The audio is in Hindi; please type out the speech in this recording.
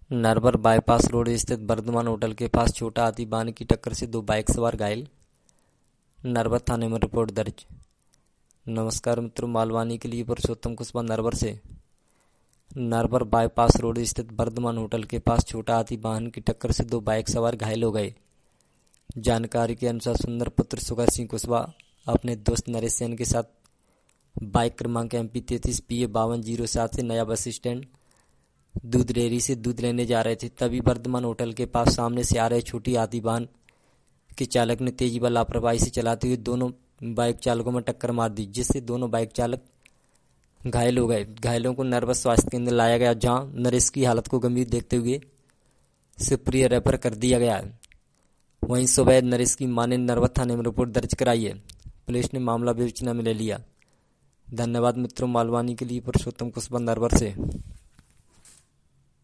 नरवर बाईपास रोड स्थित वर्धमान होटल के पास छोटा हाथी वाहन की टक्कर से 2 बाइक सवार घायल। नरवर थाने में रिपोर्ट दर्ज। नमस्कार मित्रों, मालवानी के लिए पुरुषोत्तम कुशवाहा नरवर से। नरवर बाईपास रोड स्थित वर्धमान होटल के पास छोटा हाथी वाहन की टक्कर से 2 बाइक सवार घायल हो गए। जानकारी के अनुसार सुंदर पुत्र सुगर सिंह कुशवाहा अपने दोस्त नरेश सेन के साथ बाइक क्रमांक MP 33PA5207 से नया बस स्टैंड दूध डेयरी से दूध लेने जा रहे थे। तभी वर्धमान होटल के पास सामने से आ रहे छोटी हाथी वाहन के चालक ने तेजी व लापरवाही से चलाते हुए दोनों बाइक चालकों में टक्कर मार दी, जिससे दोनों बाइक चालक घायल हो गए। घायलों को नरवर स्वास्थ्य केंद्र लाया गया, जहां नरेश की हालत को गंभीर देखते हुए शिवपुरी रेफर कर दिया गया है। वहीं सुबह नरेश की मां ने नरवर थाने में रिपोर्ट दर्ज कराई है। पुलिस ने मामला विवेचना में ले लिया। धन्यवाद मित्रों, मालवानी के लिए पुरुषोत्तम कुशवाहा नरवर से।